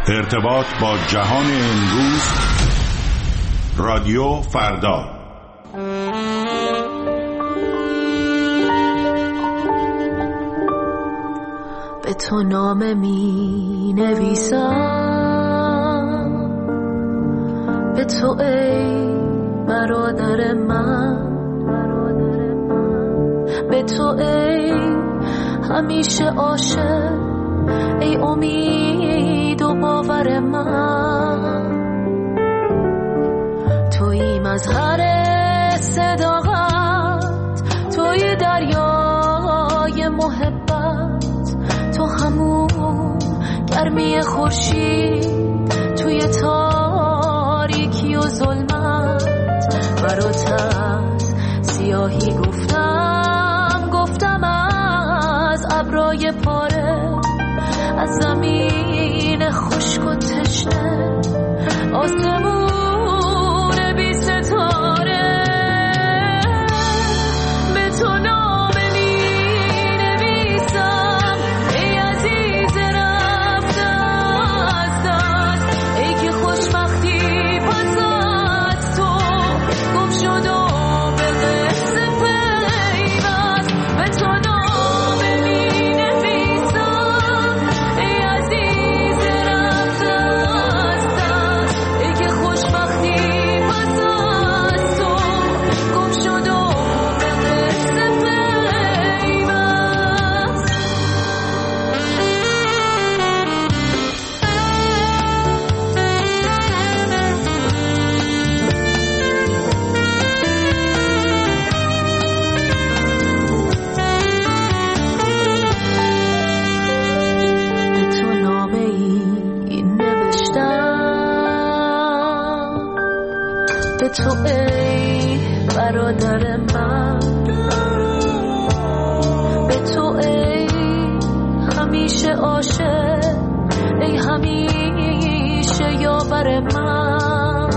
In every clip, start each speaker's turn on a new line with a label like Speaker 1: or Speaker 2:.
Speaker 1: ارتباط با جهان امروز، رادیو فردا.
Speaker 2: به تو نامه می نویسم، به تو ای برادر من، به تو ای همیشه عاشق، ای امید و باور من. توی مظهر صداقت، توی دریای محبت، تو همون گرمی خورشید توی تاریکی و ظلمت. برات از سیاهی گفتم از ابرای پاره، از زمین خشک و تشنه، آسمون بی ستاره. به تو نامه می نویسم، ای عزیز رفته از دست، ای که خوشبختی پس از تو گم شد و به قصه پیوست. به تو نامه می نویسم، ای عزیز رفته از دست، ای که خوشبختی پس از تو گم شد و به قصه پیوست. به تو نامه ای نوشتم، به تو ای برادر من، به تو ای همیشه عاشق، ای همیشه یاور من.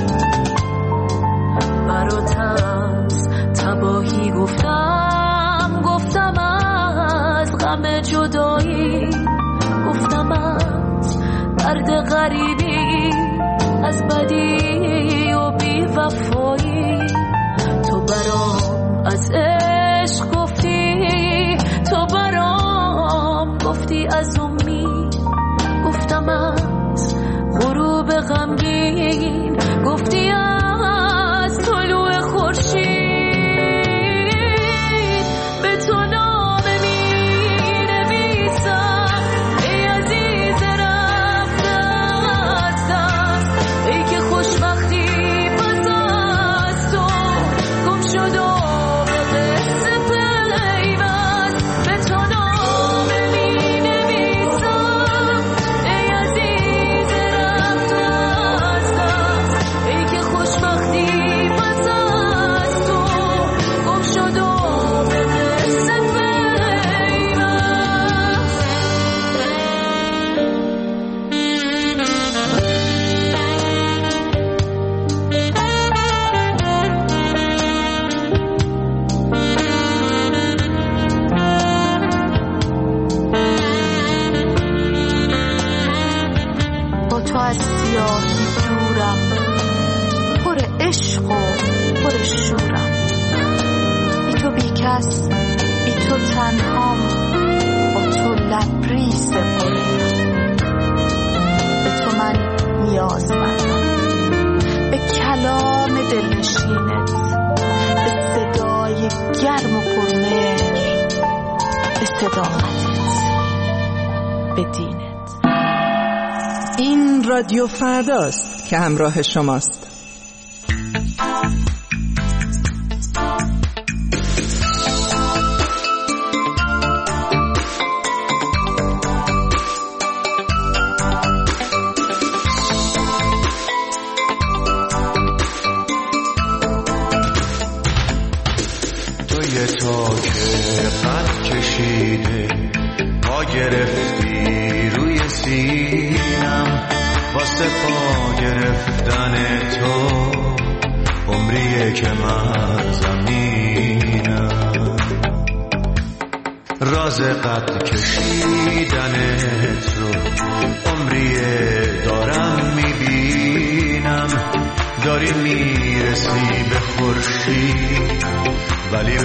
Speaker 2: برات از تباهی گفتم از غم جدایی، گفتم از درد غریبی، از بدی و بی وفایی. تو برام از عشق گفتی، تو برام گفتی از امید، گفتم از غروب غمگین، گفتی از طلوع خورشید. به تو نامه می نویسم، ای عزیز رفته از دست، ای که خوشبختی پس از تو گم شد و به قصه پیوست. به تو نامه می نویسم، ای عزیز رفته از دست، ای که خوشبختی پس از تو گم شد و به قصه پیوست. با تو از سیاهی دورم، پر عشق و پر شورم، بی تو بی کس، بی تو تنهام، با تو لبریز بارم. به تو من نیازمندم، به کلام دلنشینت، به صدای گرم و پرمهر، به صداقتت، به دینت.
Speaker 3: این رادیو فرداست که همراه شماست.
Speaker 4: توی تا که قد کشیده پا گرفتی روی سینم، واسه پا گرفتن تو عمریه که من زمینم. راز قد کشیدنت رو عمریه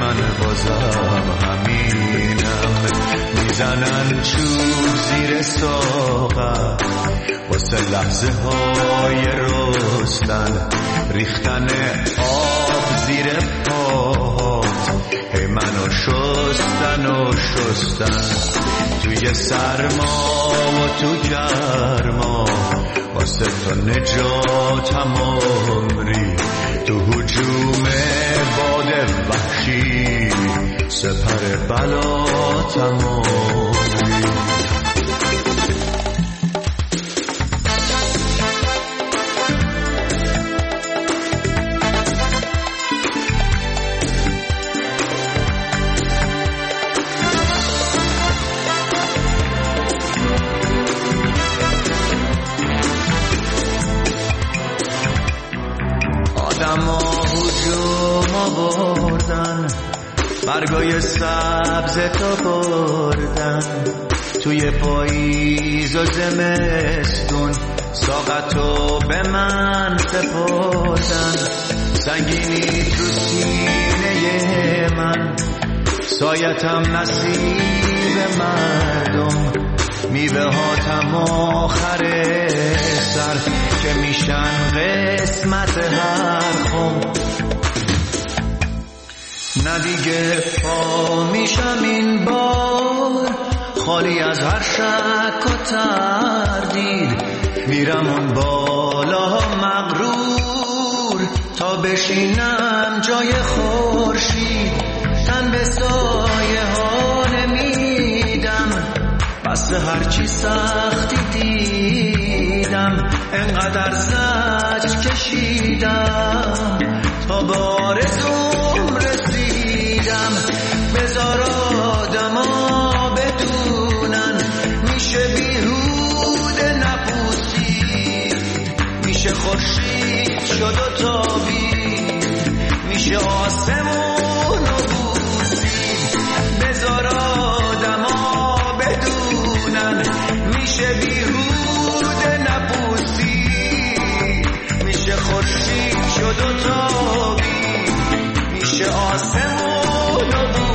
Speaker 4: من بازم همینم. میزنن چوب زیر ساقم واسه لحظه های رستن، ریختن آب زیر پاهات هی منو شستن و شستن. توی سرما و تو گرما واسه تو نجاتم عمری، تو هجوم باد وحشی سپر بلاتم عمری. برگای سبز تو بردن، توی پاییز و زمستون ساقتو به من سپردن. سنگینی تو سینه من، سایتم نصیب مردم، میوه هاتم آخر سر که میشن قسمت هر خم. نه دیگه پا میشم این بار خالی از هر شک و تردید، میرم اون بالا مغرور تا بشینم جای خورشید. تن به سایه ها نمیدم، بس هرچی سختی دیدم، انقدر زجر کشیدم تا به آرزوم رسیدم. بذار آدما بدونن میشه بیهوده نپوسید، میشه خورشید شد و تابید، میشه آسمون و بوسید. بذار آدما بدونن میشه بیهوده نپوسید، میشه خورشید شد و تابید، میشه آسمون و بوسید.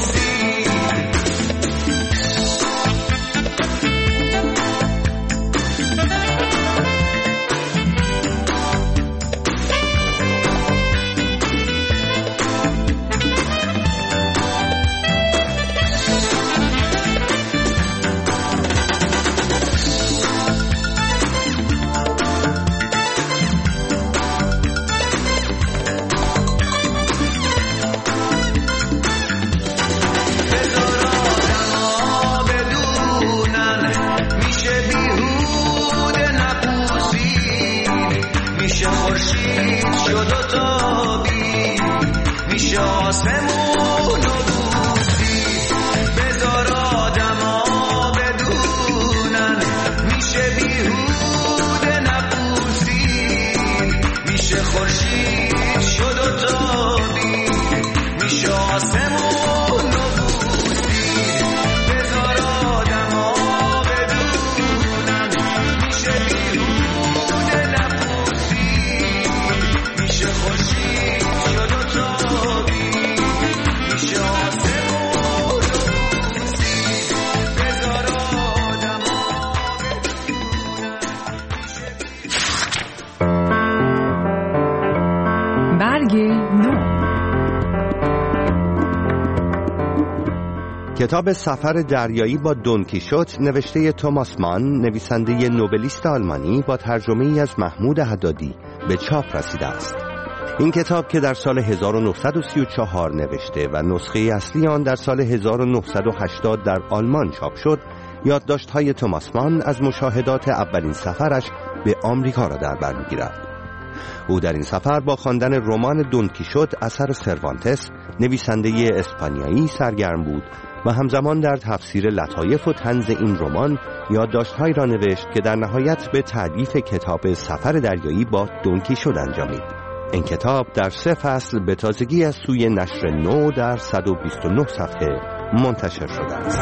Speaker 5: کتاب سفر دریایی با دون کیشوت نوشته توماس مان، نویسنده نوبلیست آلمانی، با ترجمه‌ای از محمود حدادی به چاپ رسیده است. این کتاب که در سال 1934 نوشته و نسخه اصلی آن در سال 1980 در آلمان چاپ شد، یادداشت‌های توماس مان از مشاهدات اولین سفرش به آمریکا را در بر می‌گیرد. او در این سفر با خواندن رمان دون کیشوت اثر سروانتس، نویسنده اسپانیایی، سرگرم بود و همزمان در تفسیر لطایف و طنز این رمان یادداشت‌هایی را نوشت که در نهایت به تألیف کتاب سفر دریایی با دون کیشوت انجامید. این کتاب در 3 فصل به تازگی از سوی نشر نو در 129 صفحه منتشر شده است.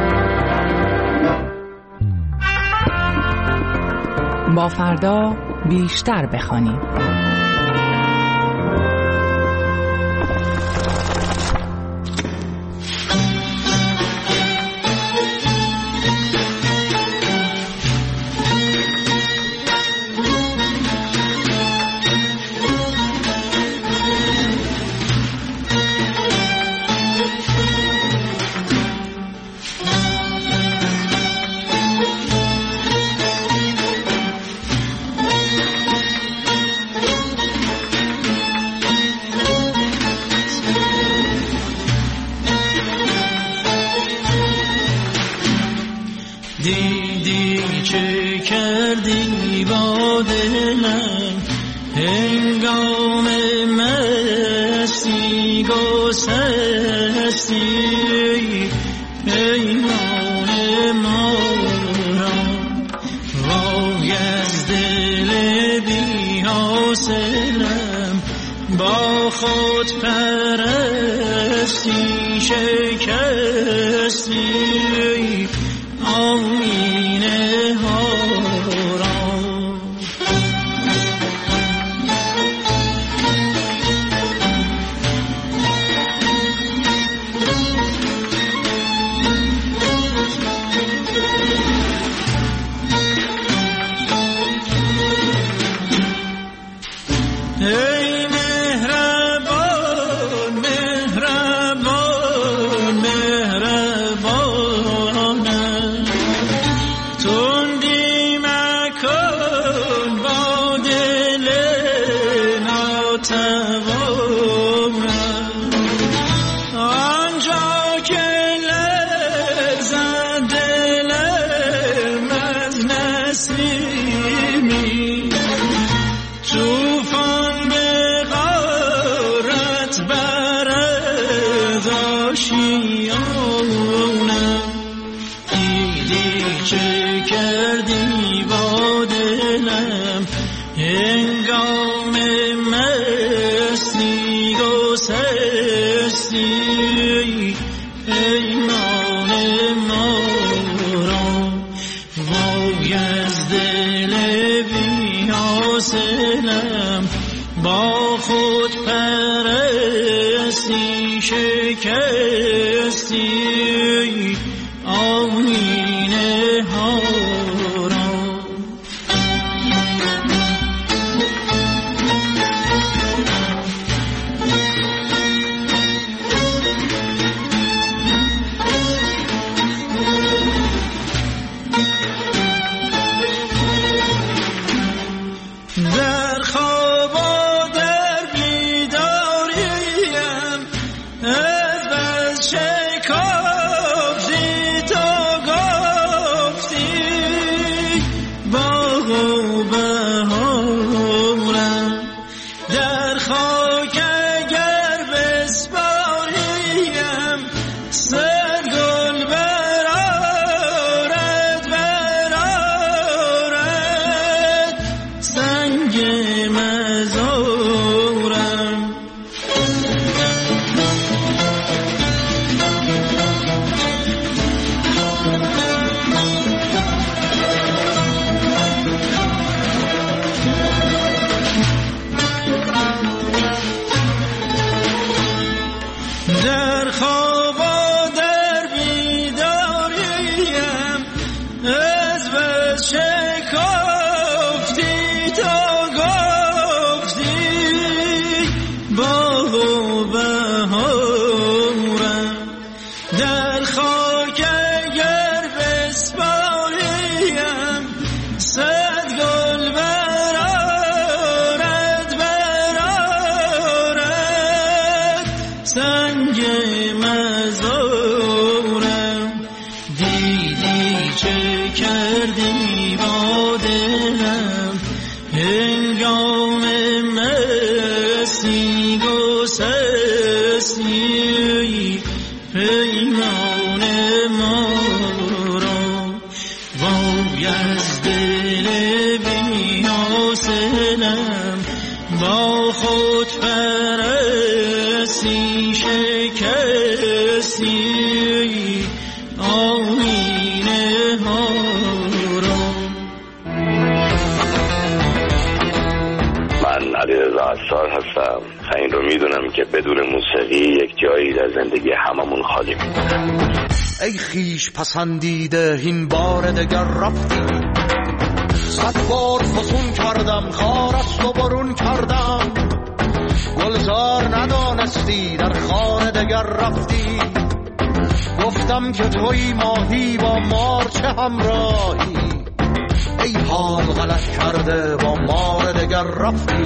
Speaker 3: با فردا بیشتر بخوانیم.
Speaker 6: چه کردی با دلم هنگام مستی گسستی پیمان ما را وای از دل بی حاصلم با خود پرستی شکستی آینه ها را. ای مهربان مهربان مهربانم تندی مکن با دل ناتوانم آنجا که لرزد دلم از نسیمی توفان به غارت برد آشیانم دیدی چه کردی با دلم هنگام مستی گسستی پیمان ما را وای از دل بی حاصلم با خود پرستی شکستی آینه ها را. در خواب و در بیداریم از بس شکافتی تو گفتی باغ و بهارم در خاک اگر بسپاریم صد گل برآرد سنگ مزارم در خواب و در بیداریم از بس شکافتی تو گفتی باغ و بهارم در خاک اگر بسپاریم صد گل برآرد سنگ مزارم دیدی چه کردی با دلم هنگام مستی گسستی پیمان ما را وای از دل بی حاصلم با خود پرستی شکستی آینه ها را.
Speaker 7: من علیرضا عصار هستم. این رو میدونم که بدون موسیقی یک جایی در زندگی هممون خالی میمونه.
Speaker 8: ای خیش پسندیده این بار دگر رفتی 100 بار فسون کردم خار از تو برون کردم گلزار ندانستی در خار دگر رفتی گفتم که توی ماهی با مار چه همراهی ای حال غلط کرده با مار دگر رفتی.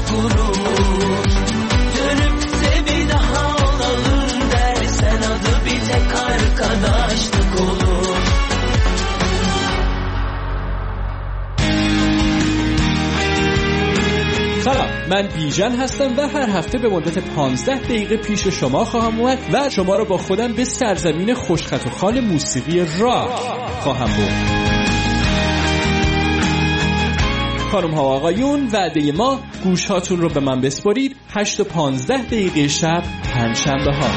Speaker 6: gurur. Dönüp de bir daha olalım dersen adı bir tek arkadaşlık olur.
Speaker 9: سلام، من بیژن هستم و هر هفته به مدت 15 دقیقه پیش شما خواهم اومد و شما رو با خودم به سرزمین خوشخط و خال موسیقی راک خواهم برد. خانم ها و آقایون، وعده ما گوش هاتون رو به من بسپارید 8 و 15 دقیقه شب پنجشنبه ها.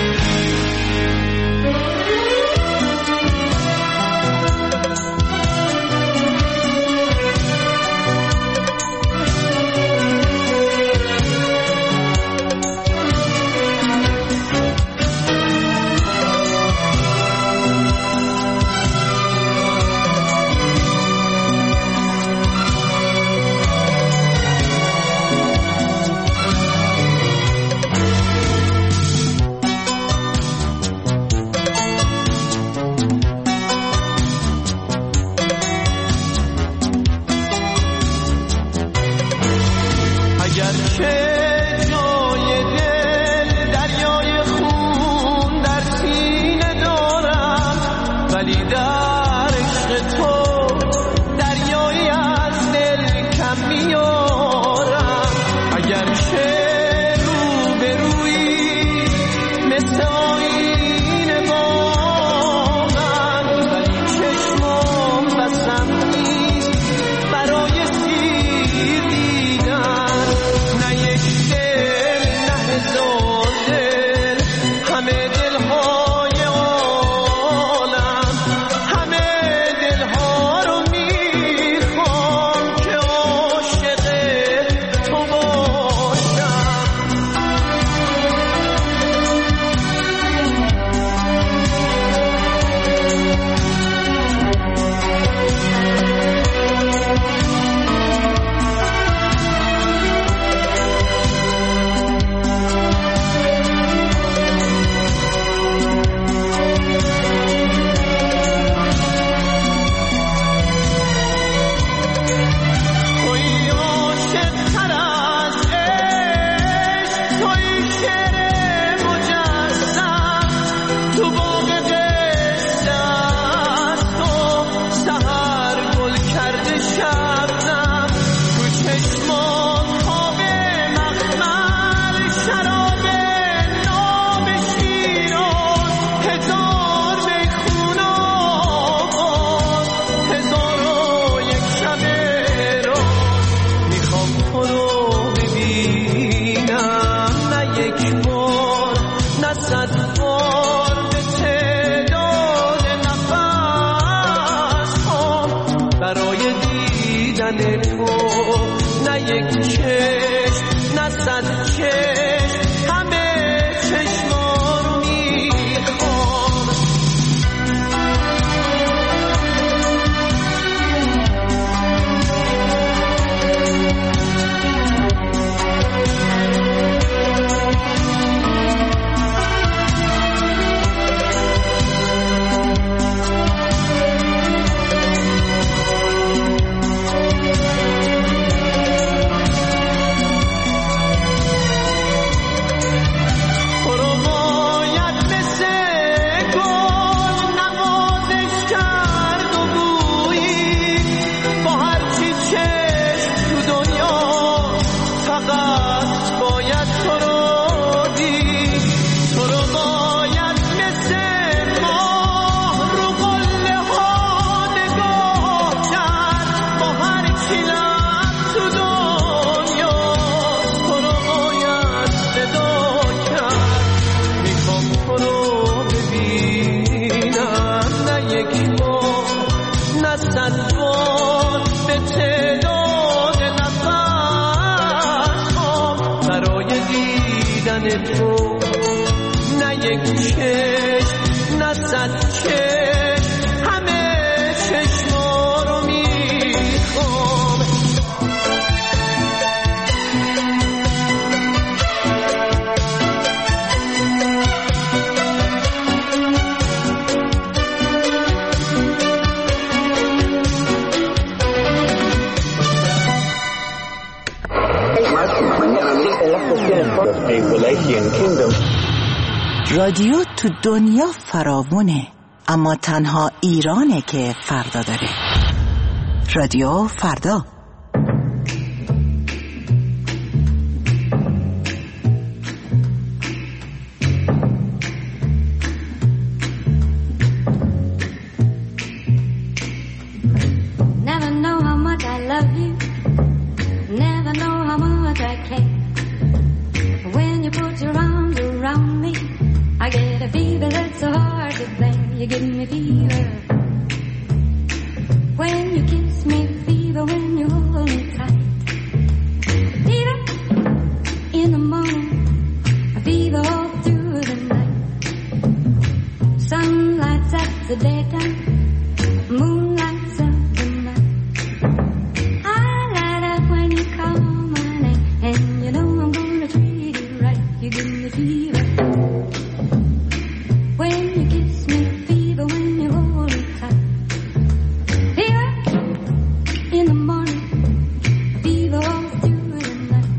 Speaker 6: تو نه یک چشم نه صد چشم همه چشما رو میخوام.
Speaker 10: رادیو تو دنیا فراوونه، اما تنها ایرانه که فردا داره. رادیو فردا.
Speaker 11: Never know how much I love you, never know how much I care. When you put your arms around me, I get a fever that's so hard to bear. You give me fever when you kiss me, fever when you hold me tight. Fever in the morning, a fever all through the night. Sun lights up the daytime, moon lights up the night. I light up when you call my name, and you know I'm gonna treat you right. You give me fever when you kiss me, fever when you hold me tight. Fever in the morning, fever all through the night.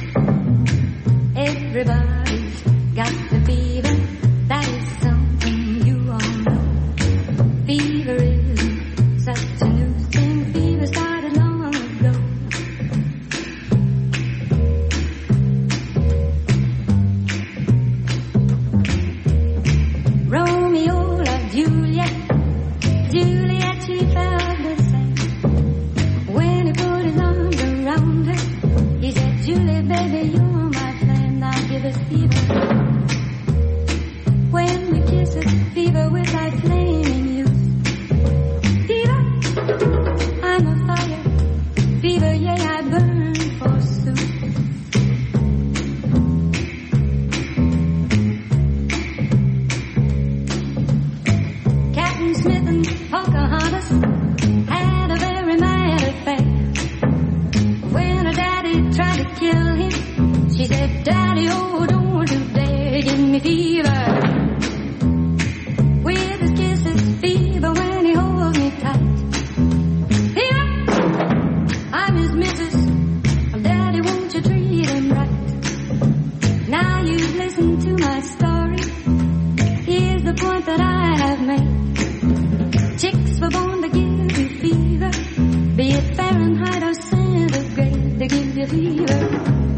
Speaker 11: Everybody's got the fever, that is something you all know. Fever isn't such a new thing, fever started long ago. Romeo loved Juliet, Juliet she felt the same. When he put his arms around her, he said, Julie baby you're my flame, now give us fever. When we kiss it, fever with like flaming youth. Fever, I'm a fire, fever yeah I burn forsooth. Captain Smith and Pocahontas had a very mad affair. When her daddy tried to kill him, she said, Daddy, oh, don't you dare give me fever. With his kisses, fever when he holds me tight. Fever, I'm his missus. Daddy, won't you treat him right? Now you've listened to my story. Here's the point that I have made. Chicks were born to give you fever, be it Fahrenheit or centigrade, they give you fever.